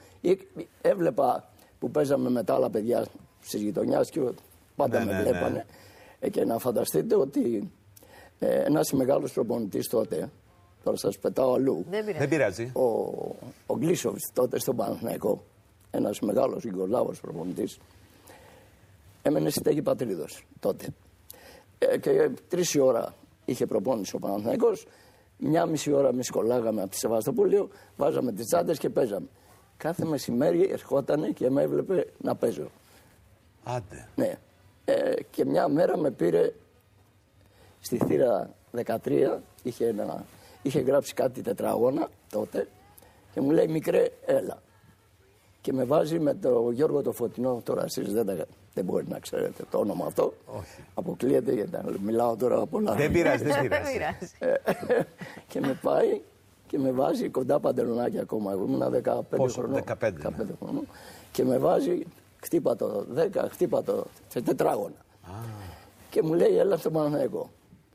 Έβλεπα που παίζαμε με τα άλλα παιδιά στις γειτονιάς και πάντα με βλέπανε. Και να φανταστείτε ότι ένας μεγάλος προπονητής τότε, τώρα σας πετάω αλλού. Δεν πειράζει. Ο Γκλίσοβιτς τότε στον Παναθηναϊκό, ένας μεγάλος Ιουγκοσλάβος προπονητής, έμενε στη Στέγη Πατρίδος τότε. Και 3 η ώρα είχε προπόνηση ο Παναθηναϊκός, 1,5 ώρα εμείς κολλάγαμε από τη Σεβαστοπούλιο, βάζαμε τις τσάντες και παίζαμε. Κάθε μεσημέρι ερχότανε και με έβλεπε να παίζω. Άντε. Ναι. Και μια μέρα με πήρε στη θύρα 13, είχε γράψει κάτι τετραγώνα τότε και μου λέει μικρέ έλα. Και με βάζει με τον Γιώργο το Φωτεινό, τώρα εσείς δεν μπορεί να ξέρετε το όνομα αυτό. Όχι. Αποκλείεται γιατί μιλάω τώρα από πολλά. Δεν πειράζει. Και με πάει και με βάζει κοντά παντελονάκια ακόμα. Εγώ ήμουν 15 χρονών. 15 χρονών. Και με βάζει, χτύπα το 10, χτύπα το σε τετράγωνα. Και μου λέει έλα στο Παναθηναϊκό.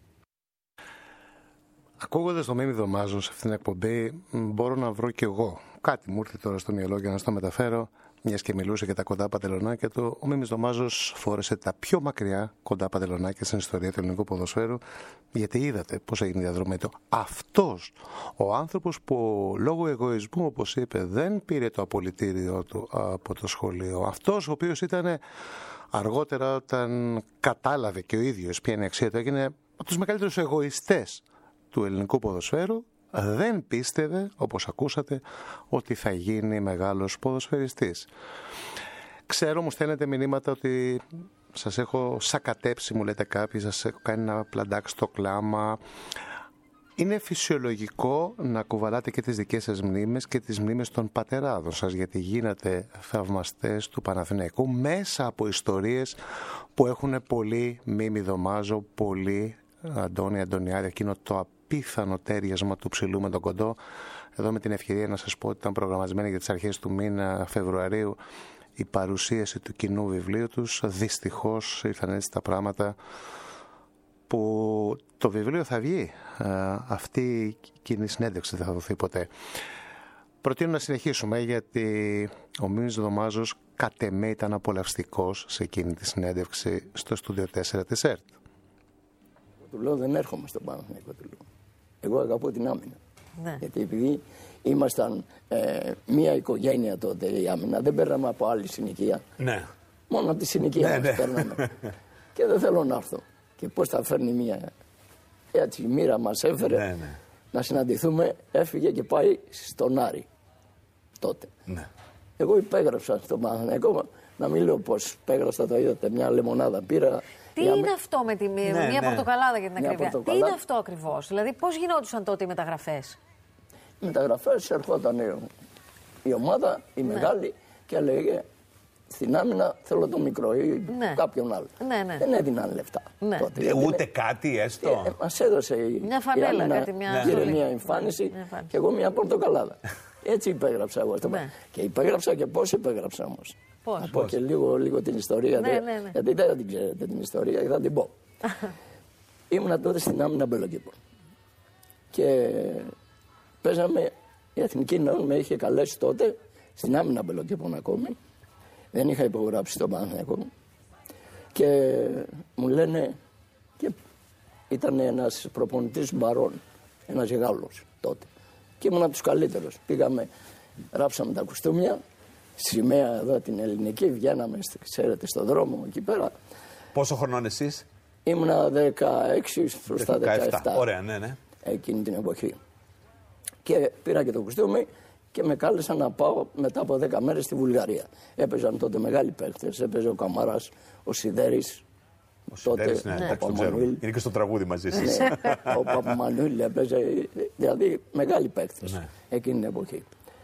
Ακούγοντας το Μίμη Δωμάζο σε αυτήν την εκπομπή, μπορώ να βρω κι εγώ. Κάτι μου ήρθε τώρα στο μυαλό για να στο μεταφέρω. μιας και μιλούσε για τα κοντά παντελονάκια του, ο Μίμης Δωμάζος φόρεσε τα πιο μακριά κοντά παντελονάκια στην ιστορία του ελληνικού ποδοσφαίρου, γιατί είδατε πώς έγινε η διαδρομή του. Αυτός ο άνθρωπος που λόγω εγωισμού, όπως είπε, δεν πήρε το απολυτήριό του από το σχολείο. Αυτός ο οποίος ήταν αργότερα, όταν κατάλαβε και ο ίδιος ποια είναι η αξία του, έγινε από τους μεγαλύτερους εγωιστές του ελληνικού ποδοσφαίρου. Δεν πίστευε, όπως ακούσατε, ότι θα γίνει μεγάλος ποδοσφαιριστής. Ξέρω, μου στέλνετε μηνύματα ότι σας έχω σακατέψει, μου λέτε κάποιοι, σας έχω κάνει ένα πλαντάκι στο κλάμα. Είναι φυσιολογικό να κουβαλάτε και τις δικές σας μνήμες και τις μνήμες των πατεράδων σας, γιατί γίνατε θαυμαστές του Παναθηναϊκού μέσα από ιστορίες που έχουν πολύ Μίμη Δωμάζο, πολύ Αντώνη Αντωνιάδη, εκείνο το απίθανο τέριασμα του ψηλού με τον κοντό. Εδώ με την ευκαιρία να σας πω ότι ήταν προγραμματισμένη για τις αρχές του μήνα Φεβρουαρίου η παρουσίαση του κοινού βιβλίου τους. Δυστυχώς ήρθαν έτσι τα πράγματα που το βιβλίο θα βγει. Αυτή η κοινή συνέντευξη δεν θα δοθεί ποτέ. Προτείνω να συνεχίσουμε, γιατί ο Μίμης Δωμάζος κατ' εμέ ήταν απολαυστικός σε εκείνη τη συνέντευξη στο στούντιο 4 της ΕΡΤ. Του λέω δεν έρχομαι στον Παναθηναϊκό, του λέω. Εγώ αγαπώ την άμυνα. Ναι. Γιατί επειδή ήμασταν μία οικογένεια τότε η άμυνα, δεν παίρναμε από άλλη συνοικία. Ναι. Μόνο από τη συνοικία μας παίρναμε. Και δεν θέλω να έρθω. Και πώς θα φέρνει μία. Έτσι η μοίρα μας έφερε να συναντηθούμε, έφυγε και πάει στον Άρη τότε. Ναι. Εγώ υπέγραψα στον Παναθηναϊκό, να μην λέω πώς υπέγραψα, το είδατε, μια λεμονάδα πήρα. Τι είναι αυτό με τη μία πορτοκαλάδα για την ακρίβεια? Τι είναι αυτό ακριβώς? Δηλαδή πώς γινόντουσαν τότε οι μεταγραφές? Οι μεταγραφές ερχόταν η ομάδα, η μεγάλη, και έλεγε στην άμυνα θέλω το μικρό ή κάποιον άλλο. Δεν έδιναν λεφτά. Τότε, ούτε κάτι έστω. Μας έδωσε μια φανέλα, κάτι, μια εμφάνιση και εγώ μια πορτοκαλάδα. Έτσι υπέγραψα εγώ. Και υπέγραψα, και πώς υπέγραψα όμως. Να πω και λίγο την ιστορία, γιατί δεν την ξέρετε την ιστορία και θα την πω. Ήμουνα τότε στην άμυνα Μπελοκήπων και παίζαμε, η Εθνική Νέων με είχε καλέσει τότε στην άμυνα Μπελοκήπων ακόμη, δεν είχα υπογράψει στον Παναθηναϊκό, και μου λένε, και ήταν ένας προπονητής Μπαρών, ένας Γάλλος τότε, και ήμουν από τους καλύτερους. Πήγαμε, ράψαμε τα κουστούμια, σημαία εδώ την ελληνική, βγαίναμε, ξέρετε, στον δρόμο εκεί πέρα. Πόσο χρονών εσείς? Ήμουνα 16 προς τα 17. Ωραία, ναι. Εκείνη την εποχή. Και πήρα και το κουστούμι και με κάλεσαν να πάω μετά από 10 μέρες στη Βουλγαρία. Έπαιζαν τότε μεγάλοι παίκτες, έπαιζε ο Καμαράς, ο Σιδέρης. Ο Σιδέρης, ναι, εντάξει, το ξέρω. Είναι και στο τραγούδι μαζί σας. Ο Παπαμανουήλ έπαιζε, δηλαδή μεγάλοι παίκτες εκείνη την εποχή.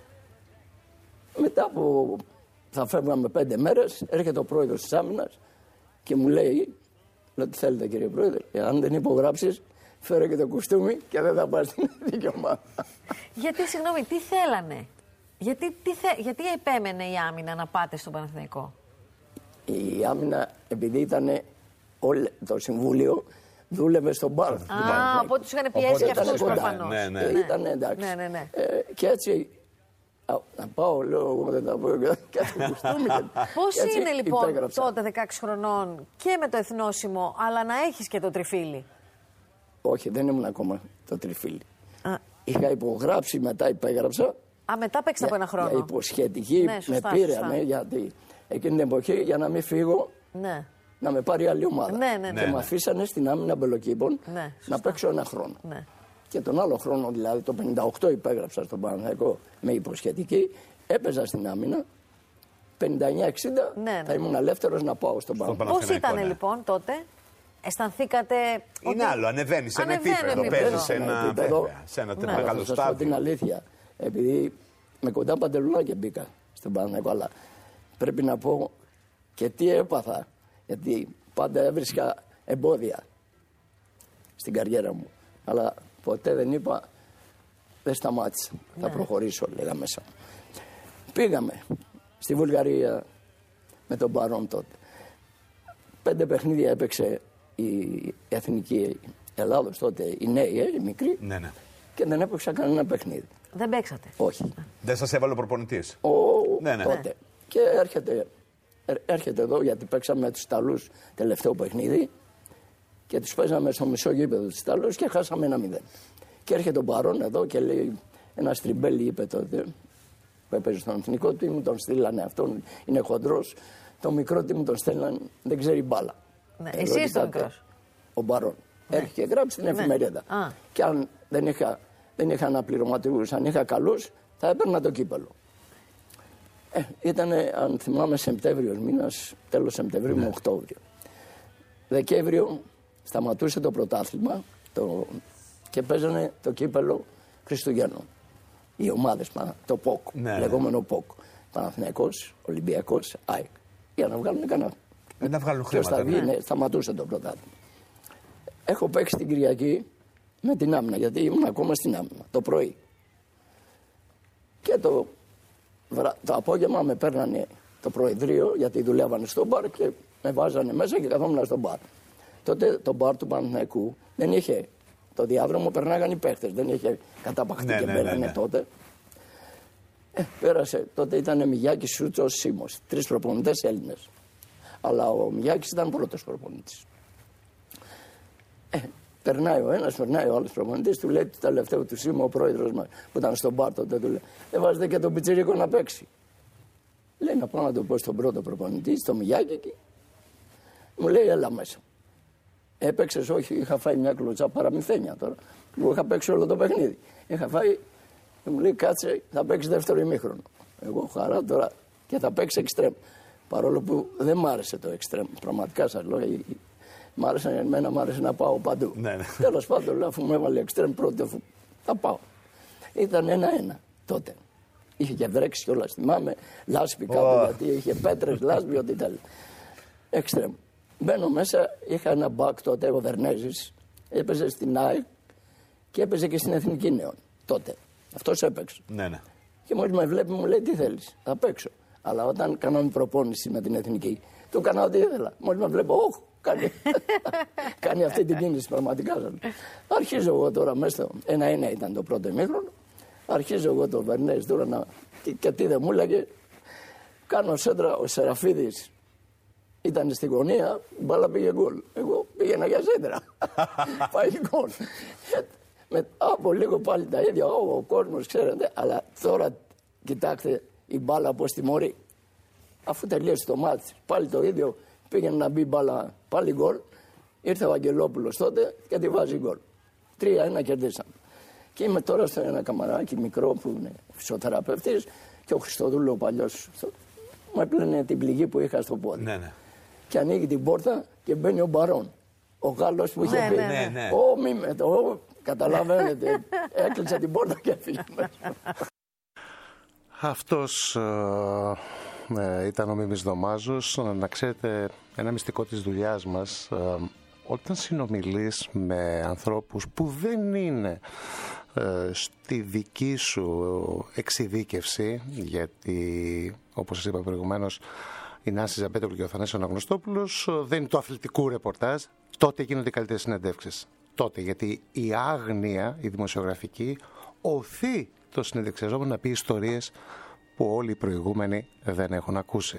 Μετά από, θα φεύγαμε 5 μέρες, έρχεται ο πρόεδρος της άμυνας και μου λέει, τι θέλετε κύριε πρόεδρε, αν δεν υπογράψεις, φέρω και το κουστούμι και δεν θα πας στην εθνική ομάδα. Γιατί, συγγνώμη, τι θέλανε? Γιατί επέμενε η άμυνα να πάτε στον Παναθηναϊκό? Η άμυνα, επειδή ήταν το συμβούλιο, δούλευε στον Πάρθ. Οπότε τους είχαν πιέσει και αυτούς προφανώς. Ήταν εντάξει. Και έτσι, να πάω, λέω, εγώ δεν θα πω και το κουστούμι. Πώς είναι λοιπόν τότε 16 χρονών και με το εθνόσημο, αλλά να έχεις και το τριφύλι? Όχι, δεν ήμουν ακόμα το τριφύλι. Είχα υπογράψει, μετά υπέγραψα. Μετά παίξατε από ένα χρόνο. Για υποσχετική, με πήρανε, γιατί εκείνη την εποχή, για να μην φύγω, να με πάρει άλλη ομάδα. Και με αφήσανε στην άμυνα Μπελοκήπων να παίξω ένα χρόνο. Και τον άλλο χρόνο, δηλαδή το 58, υπέγραψα στον Παναθηναϊκό με υποσχετική, έπαιζα στην άμυνα. 59-60 θα ήμουν ελεύθερος να πάω στον Παναθηναϊκό. Πώς ήταν λοιπόν τότε? Αισθανθήκατε? Είναι άλλο, ανεβαίνει σε ένα επίπεδο. Παίζει σε ένα μεγάλο στάδιο. Θα σας πω την αλήθεια. Επειδή με κοντά παντελονάκια μπήκα στον Παναθηναϊκό, αλλά πρέπει να πω και τι έπαθα. Γιατί πάντα έβρισκα εμπόδια στην καριέρα μου. Αλλά ποτέ δεν είπα, δεν σταμάτησα. Θα προχωρήσω, λέγα μέσα. Πήγαμε στη Βουλγαρία με τον Μπαρόν τότε. 5 παιχνίδια έπαιξε η Εθνική Ελλάδος τότε, οι νέοι, οι μικροί. Και δεν έπαιξα κανένα παιχνίδι. Δεν παίξατε? Όχι. Δεν σας έβαλε ο προπονητής? Τότε. Και έρχεται εδώ, γιατί παίξαμε με τους Ιταλούς τελευταίο παιχνίδι και τους παίζαμε στο μισό γήπεδο τους Ιταλούς και χάσαμε 1-0. Και έρχεται ο Μπαρόν εδώ και λέει, ένα τριμπέλι είπε τότε, που έπαιζε στον εθνικό του, μου τον στείλανε αυτόν, είναι χοντρός, το μικρό του μου τον στέλνανε, δεν ξέρει μπάλα. Ναι, εσύ είσαι ο μικρός. Ο Μπαρόν. Ναι. Έρχεται και γράψει την εφημερίδα. Ναι. Και αν δεν είχα αναπληρωματικούς, αν είχα καλούς, θα έπαιρνα το κύπελο. Ήταν, αν θυμάμαι, Σεπτέμβριος μήνας, τέλος Σεπτεμβρίου με Οκτώβριο. Δεκέμβριο σταματούσε το πρωτάθλημα και παίζανε το κύπελο Χριστουγέννων. Οι ομάδες, το ΠΟΚ, λεγόμενο ΠΟΚ. Παναθηναϊκός, Ολυμπιακός, ΑΕΚ. Για να βγάλουν κανένα. Να βγάλουν χρήματα. Σταματούσε το πρωτάθλημα. Έχω παίξει την Κυριακή με την άμυνα, γιατί ήμουν ακόμα στην άμυνα το πρωί. Και το απόγευμα με παίρνανε το Προεδρείο, γιατί δουλεύανε στο μπαρ και με βάζανε μέσα και καθόμουν στο μπαρ. Τότε το μπαρ του Παναθηναϊκού δεν είχε. Το διάδρομο περνάγαν οι παίχτες, δεν είχε καταπαχτεί και μπαίνανε τότε. Πέρασε, τότε ήταν Μιγιάκης, Σούτσος, Σίμος. 3 προπονητές Έλληνες. Αλλά ο Μιγιάκης ήταν πρώτος προπονητής. Περνάει ο ένας, περνάει ο άλλος προπονητής, του λέει το τελευταίο του Σίμω, ο πρόεδρος μας που ήταν στον μπαρ τότε, του λέει: δεν βάζετε και τον Πιτσιρίκο να παίξει. Λέει να πάω να το πω στον πρώτο προπονητή, στο Μιγιάκη εκεί. Μου λέει: έλα μέσα. Έπαιξες, όχι, είχα φάει μια κλωτσά παραμυθένια τώρα. Εγώ είχα παίξει όλο το παιχνίδι. Είχα φάει, και μου λέει: κάτσε, θα παίξει δεύτερο ημίχρονο. Εγώ χαρά τώρα και θα παίξει εξτρέμ. Παρόλο που δεν μ' άρεσε το εξτρέμ. Πραγματικά σας λέω, εμένα μ' άρεσε να πάω παντού. Τέλος πάντων, λέω, αφού μου έβαλε εξτρέμ πρώτο, θα πάω. Ήταν 1-1 τότε. Είχε και βρέξει κιόλας, θυμάμαι, λάσπη κάπου, γιατί είχε πέτρες, λάσπη, ό,τι ήταν. Εξτρέμ. Μπαίνω μέσα, είχα ένα μπακ τότε, ο Βερνέζης, έπαιζε στην ΑΕΚ και έπαιζε και στην Εθνική Νέων τότε. Αυτός έπαιξε. Και μόλις με βλέπει μου λέει: τι θέλεις, θα παίξω. Αλλά όταν κάναμε προπόνηση με την Εθνική, του έκανα ό,τι ήθελα. Μόλις με βλέπω, όχι, κάνει αυτή την κίνηση πραγματικά. Αρχίζω εγώ τώρα μέσα, 1-1 ήταν το πρώτο ημίχρονο. Αρχίζω εγώ το Βερνέζη τώρα και τι δεν μου έλεγε. Κάνω σέντρα, ο Σεραφίδης ήταν στη γωνία, η μπάλα πήγε γκολ. Εγώ πήγαινα για σέντρα. Πάει γκολ. Από λίγο πάλι τα ίδια, ο κόσμος ξέρετε, αλλά τώρα κοιτάξτε η μπάλα πώς τιμωρεί. Αφού τελείωσε το μάτς, πάλι το ίδιο, πήγαινε να μπει μπάλα, πάλι γκολ. Ήρθε ο Αγγελόπουλος τότε και τη βάζει γκολ. 3-1 κερδίσαμε. Και είμαι τώρα στο ένα καμαράκι μικρό που είναι φυσιοθεραπευτής και ο Χριστοδούλου ο παλιός μου έπλαινε την πληγή που είχα στο πόδι. Και ανοίγει την πόρτα και μπαίνει ο Μπαρόν. Ο Γάλλος που είχε πει. Καταλαβαίνετε, έκλεισε την πόρτα και έφυγε μέσα. Αυτός ήταν ο Μίμης Δωμάζος. Να ξέρετε, ένα μυστικό της δουλειάς μας, όταν συνομιλείς με ανθρώπους που δεν είναι στη δική σου εξειδίκευση, γιατί όπως σας είπα προηγουμένως η Νάση Ζαμπέτογλου και ο Θανάσης Αναγνωστόπουλος δεν είναι του αθλητικού ρεπορτάζ, τότε γίνονται οι καλύτερες συνεντεύξεις. Τότε, γιατί η άγνοια, η δημοσιογραφική, οθεί το συνεντευξιαζόμενο να πει ιστορίες που όλοι οι προηγούμενοι δεν έχουν ακούσει.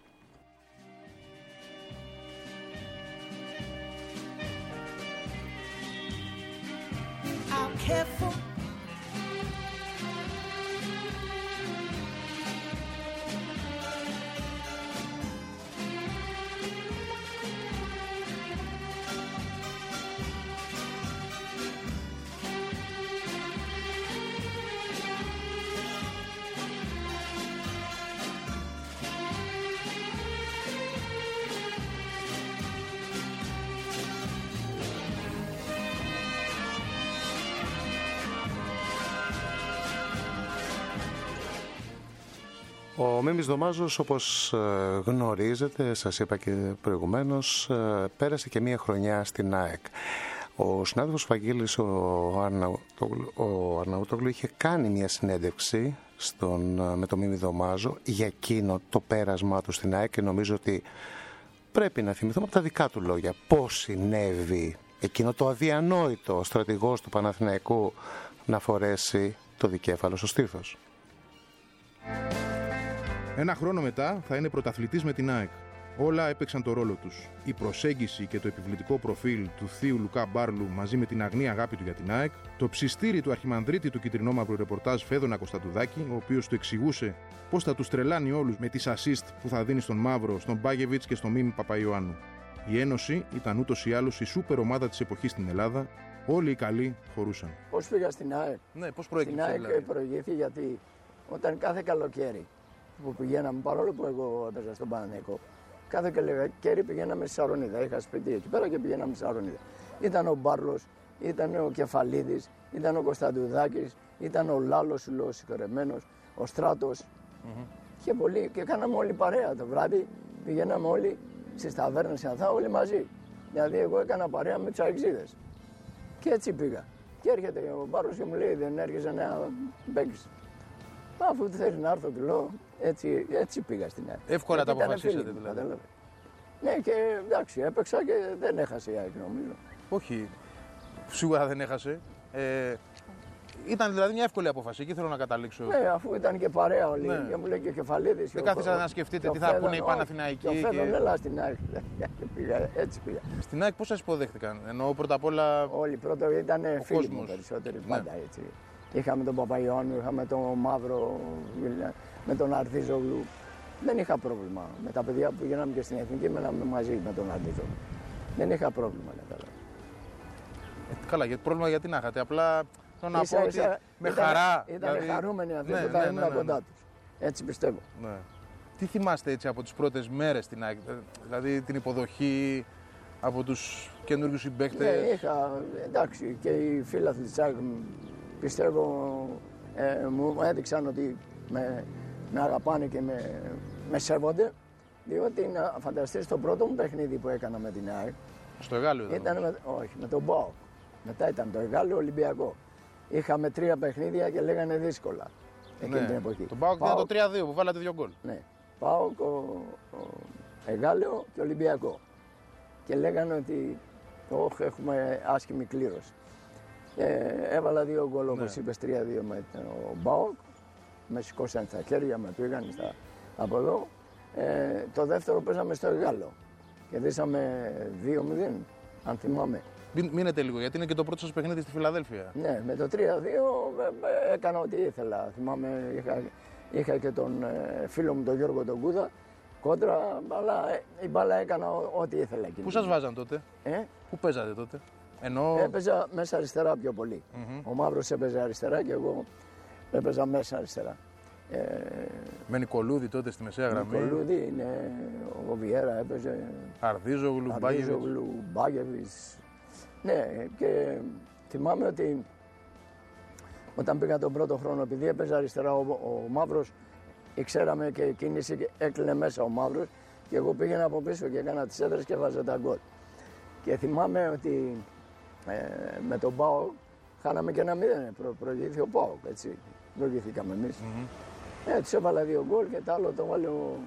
Ο Μίμης Δωμάζος, όπως γνωρίζετε, σας είπα και προηγουμένως, πέρασε και μία χρονιά στην ΑΕΚ. Ο συνάδελφος Βαγγέλης ο Αρναούτογλου είχε κάνει μία συνέντευξη με τον Μίμη Δωμάζο για εκείνο το πέρασμά του στην ΑΕΚ και νομίζω ότι πρέπει να θυμηθούμε από τα δικά του λόγια πώς συνέβη εκείνο το αδιανόητο ο στρατηγός του Παναθηναϊκού να φορέσει το δικέφαλο στο στήθος. Ένα χρόνο μετά θα είναι πρωταθλητής με την ΑΕΚ. Όλα έπαιξαν το ρόλο τους. Η προσέγγιση και το επιβλητικό προφίλ του θείου Λουκά Μπάρλου μαζί με την αγνή αγάπη του για την ΑΕΚ, το ψιστήρι του αρχιμανδρίτη του κυτρινόμαυρου ρεπορτάζ Φέδωνα Κωνσταντουδάκη, ο οποίος του εξηγούσε πώς θα τους τρελάνει όλους με τις assist που θα δίνει στον Μαύρο, στον Μπάγεβιτς και στον Μίμη Παπαϊωάννου. Η Ένωση ήταν ούτως ή άλλως η σούπερ ομάδα της εποχής στην Ελλάδα. Όλοι οι καλοί χωρούσαν. Πώς πήγα στην ΑΕΚ? Ναι, πώς προέκυψε? Στην ΑΕΚ προηγήθη γιατί όταν κάθε καλοκαίρι που πηγαίναμε, παρόλο που εγώ έπαιζα στον Παναθηναϊκό, κάθε καλοκαίρι πηγαίναμε στη Σαρονίδα. Είχα σπίτι εκεί πέρα και πηγαίναμε στη Σαρονίδα. Ήταν ο Μπάρλος, ήταν ο Κεφαλίδης, ήταν ο Κωνσταντουδάκης, ήταν ο Λάλος, ο συγχωρεμένος, ο Στράτος. Και πολλοί, και κάναμε όλοι παρέα. Το βράδυ πηγαίναμε όλοι στις ταβέρνες όλοι μαζί. Δηλαδή, εγώ έκανα παρέα με τους αεξίδες. Και έτσι πήγα. Και έρχεται ο Μπάρος και μου λέει: δεν έρχεσαι να παίξεις? Αφού θέλει να έρθω, του λέω, έτσι πήγα στην ΑΕΚ. Εύκολα τα αποφασίσατε δηλαδή. Ναι, και εντάξει, έπαιξα και δεν έχασε η ΑΕΚ, νομίζω. Όχι, σίγουρα δεν έχασε. Ήταν δηλαδή μια εύκολη απόφαση, εκεί θέλω να καταλήξω. Ναι, αφού ήταν και παρέα όλοι. Ναι. Και μου λέει και ο Κεφαλίδης. Δεν κάθισατε να σκεφτείτε τι θα πούνε οι Παναθηναϊκοί. Και ο Φέδων, έλα στην ΑΕΚ. Έτσι πήγα. Στην ΑΕΚ πώς σας υποδέχτηκαν? Εννοώ πρώτα απ' όλα. Όλοι πρώτα ήταν φίλοι μου περισσότεροι, πάντα έτσι. Είχαμε τον Παπαϊωάννου, είχαμε τον Μαύρο, με τον Αρθίζογλου. Δεν είχα πρόβλημα. Με τα παιδιά που γίναμε και στην Εθνική, μέναμε μαζί με τον Αρθίζογλου. Δεν είχα πρόβλημα. Καλά, πρόβλημα γιατί να είχατε? Απλά θέλω να πω ότι με χαρά. Ήταν χαρούμενοι αυτοί που θα ήμουν κοντά τους. Έτσι πιστεύω. Ναι. Τι θυμάστε έτσι από τις πρώτες μέρες στην ΑΕΚ, δηλαδή την υποδοχή από τους καινούργιους συμπαίκτες? Ναι, είχα, εντάξει, και οι φίλαθλοι της ΑΕΚ πιστεύω μου έδειξαν ότι με αγαπάνε και με σέβονται, διότι να φανταστείς το πρώτο μου παιχνίδι που έκανα με την ΑΕΚ. Στο Εγάλιο ήταν? Όχι, με τον ΠΑΟΚ. Μετά ήταν το Εγάλιο Ολυμπιακό. Είχαμε 3 παιχνίδια και λέγανε δύσκολα εκείνη την εποχή. Το ΠΑΟΚ ήταν το 3-2 που βάλατε 2 γκολ. Ναι, ΠΑΟΚ, Εγάλιο και Ολυμπιακό. Και λέγανε ότι έχουμε άσχημη κλήρωση. Έβαλα 2 γκολ, όπως είπες, 3-2 με τον ΠΑΟΚ. Με σηκώσαν στα χέρια, με πήγαν από εδώ. Το δεύτερο παίζαμε στο Εγάλο. Κερδίσαμε 2-0, αν θυμάμαι. Μείνετε λίγο, γιατί είναι και το πρώτο σας παιχνίδι στη Φιλαδέλφια. Ναι, με το 3-2 έκανα ό,τι ήθελα. Θυμάμαι, είχα και τον φίλο μου τον Γιώργο τον Κούδα κόντρα, αλλά η μπάλα έκανα ό,τι ήθελα. Πού σας βάζαν τότε? Πού παίζατε τότε? Έπαιζα μέσα αριστερά πιο πολύ. Ο Μαύρος έπαιζε αριστερά και εγώ έπαιζα μέσα αριστερά. Με Νικολούδη τότε στη μεσαία γραμμή. Νικολούδη, είναι, ο Βιέρα έπαιζε. Αρδίζογλου, Μπάγεβιτς. Ναι, και θυμάμαι ότι όταν πήγα τον πρώτο χρόνο, επειδή έπαιζε αριστερά ο Μαύρος, ξέραμε και κίνηση και έκλεινε μέσα ο Μαύρος και εγώ πήγαινα από πίσω και έκανα τις έδρες και βάζα τα γκολ. Και θυμάμαι ότι με τον ΠΑΟΚ χάναμε και 1-0, προηγήθηκε ο ΠΑΟΚ, έτσι, προηγηθήκαμε εμείς. Έτσι έβαλα 2 γκολ και το άλλο το βάλε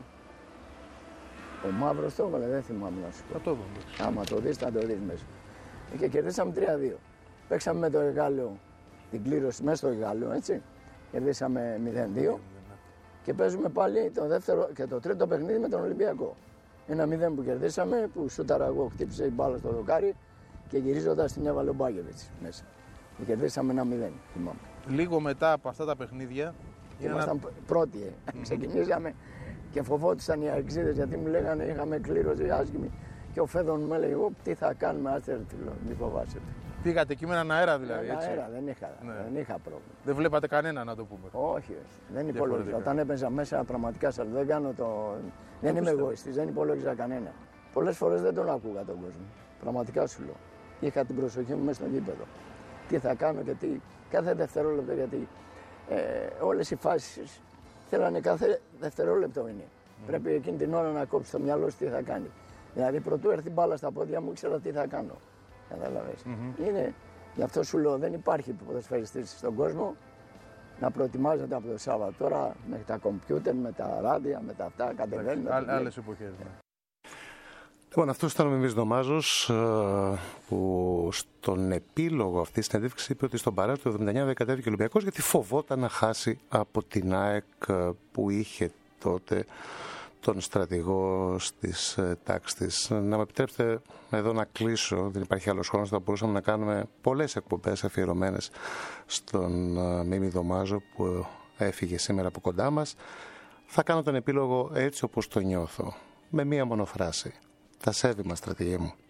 ο Μαύρος, το έβαλε, δεν θυμάμαι να σου πω. Θα το δω. Άμα το δεις, θα το δεις μέσα. Και κερδίσαμε 3-2. Παίξαμε με το Εγάλιο, την κλήρωση μέσα στο Εγάλιο, έτσι. Κερδίσαμε 0-2 και παίζουμε πάλι το δεύτερο και το τρίτο παιχνίδι με τον Ολυμπιακό. 1-0 που κερδίσαμε, που σούταρα εγώ, χτύπησε η μπάλα στο δοκάρι και γυρίζοντας την έβαλε ο Μπάγεβιτς μέσα. Και κερδίσαμε 1-0, θυμάμαι. Λίγο μετά από αυτά τα παιχνίδια. Ήμασταν πρώτοι. Ξεκινήσαμε και φοβόντουσαν οι αεξίδες γιατί μου λέγανε είχαμε κλήρωση άσχημη. Και ο Φέδων μου έλεγε: εγώ τι θα κάνουμε, άστε μη φοβάσαι. Πήγατε εκεί με έναν αέρα δηλαδή. Έναν αέρα, δεν είχα πρόβλημα. Δεν βλέπατε κανένα, να το πούμε. Όχι, δεν υπολόγιζα. Όταν έπαιζα μέσα, πραγματικά σας δεν κάνω το. Δεν είμαι εγωιστής, δεν υπολόγιζα κανένα. Πολλές φορές δεν τον άκουγα τον κόσμο. Πραγματικά σου λέω. Είχα την προσοχή μου μέσα στο γήπεδο. Τι θα κάνω και τι. Κάθε δευτερόλεπτο γιατί όλες οι φάσεις θέλανε κάθε δευτερόλεπτο είναι. Πρέπει εκείνη την ώρα να κόψει το μυαλό σου τι θα κάνει. Δηλαδή, πρωτού έρθει μπάλα στα πόδια μου, ήξερα τι θα κάνω. Καταλαβαίνεις. Είναι, γι' αυτό σου λέω, δεν υπάρχει ποδοσφαιριστής στον κόσμο να προετοιμάζεται από το Σάββατο. Τώρα με τα κομπιούτερ, με τα ράδια, με τα αυτά, κατεβαίνουν. Άλλες εποχές. Λοιπόν, αυτός ήταν ο Μίμης Δωμάζος που στον επίλογο αυτής της συνέντευξης είπε ότι στον παράδειγμα του 79 δεν κατέβηκε ο Ολυμπιακός γιατί φοβόταν να χάσει από την ΑΕΚ που είχε τότε τον στρατηγό της τάξης της. Να με επιτρέψετε εδώ να κλείσω, δεν υπάρχει άλλος χρόνος, θα μπορούσαμε να κάνουμε πολλές εκπομπές αφιερωμένες στον Μίμη Δωμάζο που έφυγε σήμερα από κοντά μας. Θα κάνω τον επίλογο έτσι όπως το νιώθω, με μία μόνο φράση. Τα σέβη μας, στρατηγέ μου.